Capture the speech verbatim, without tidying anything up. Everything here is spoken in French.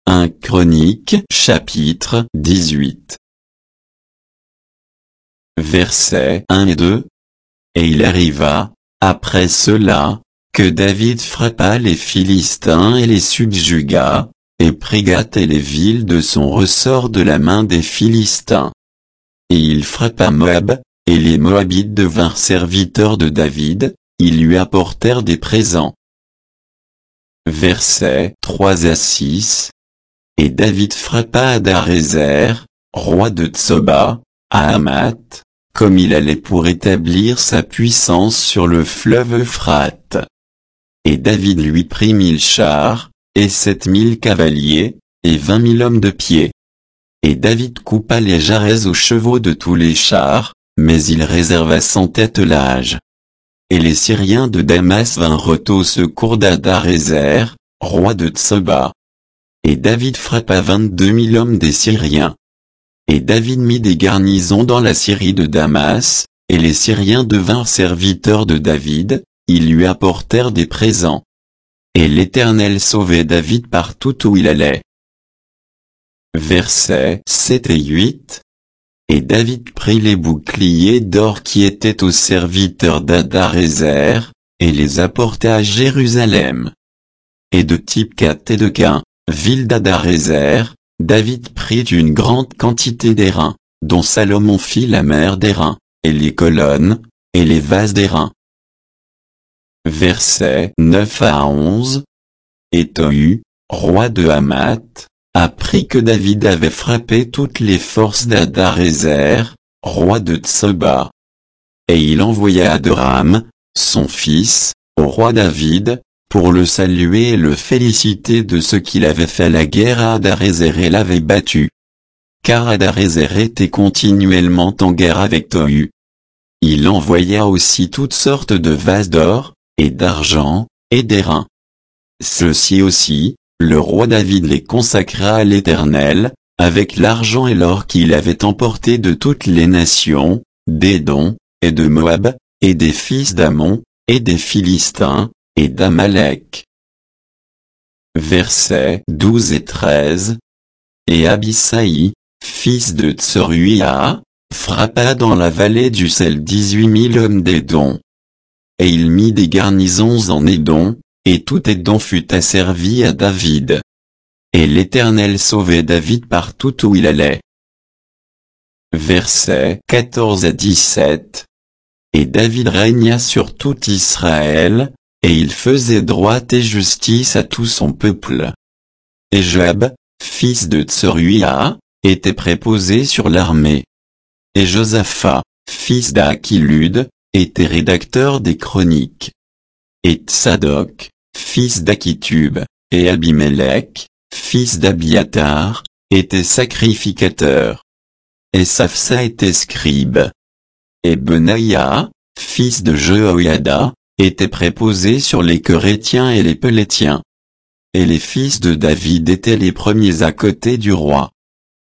un Chroniques chapitre dix-huit. Versets un et deux. Et il arriva, après cela, que David frappa les Philistins et les subjugua, et prit Gath et les villes de son ressort de la main des Philistins. Et il frappa Moab, et les Moabites devinrent serviteurs de David, ils lui apportèrent des présents. Versets trois à six. Et David frappa Hadarézer, roi de Tsoba, à Hamath, comme il allait pour établir sa puissance sur le fleuve Euphrate. Et David lui prit mille chars, et sept mille cavaliers, et vingt mille hommes de pied. Et David coupa les jarrets aux chevaux de tous les chars, mais il réserva cent attelages. Et les Syriens de Damas vinrent au secours d'Hadarézer, roi de Tsoba. Et David frappa vingt-deux mille hommes des Syriens. Et David mit des garnisons dans la Syrie de Damas, et les Syriens devinrent serviteurs de David, ils lui apportèrent des présents. Et l'Éternel sauvait David partout où il allait. Versets sept et huit. Et David prit les boucliers d'or qui étaient aux serviteurs d'Hadarézer, et les apporta à Jérusalem. Et de Tipcat et de Cain, ville d'Hadarézer, David prit une grande quantité d'airain, dont Salomon fit la mer d'airain, et les colonnes, et les vases d'airain. Versets neuf à onze. Et Tohu, roi de Hamath, apprit que David avait frappé toutes les forces d'Hadarézer, roi de Tsoba. Et il envoya Adoram, son fils, au roi David, pour le saluer et le féliciter de ce qu'il avait fait la guerre à Hadarézer et l'avait battu. Car Hadarézer était continuellement en guerre avec Tohu. Il envoya aussi toutes sortes de vases d'or, et d'argent, et d'airain. Ceux-ci aussi, le roi David les consacra à l'Éternel, avec l'argent et l'or qu'il avait emporté de toutes les nations, d'Édom, et de Moab, et des fils d'Ammon, et des Philistins, et d'Amalek. Versets douze et treize. Et Abissaï, fils de Tseruia, frappa dans la vallée du sel dix-huit mille hommes d'Édom. Et il mit des garnisons en Édom, et tout Édom fut asservi à David. Et l'Éternel sauvait David partout où il allait. Versets quatorze à dix-sept. Et David régna sur tout Israël, et il faisait droit et justice à tout son peuple. Et Joab, fils de Tseruia, était préposé sur l'armée. Et Josaphat, fils d'Achilud, était rédacteur des chroniques. Et Tsadok, fils d'Akitub, et Abimelech, fils d'Abiatar, était sacrificateur. Et Saphsa était scribe. Et Benaïa, fils de Jehoiada, était préposé sur les Querétiens et les Pelétiens. Et les fils de David étaient les premiers à côté du roi.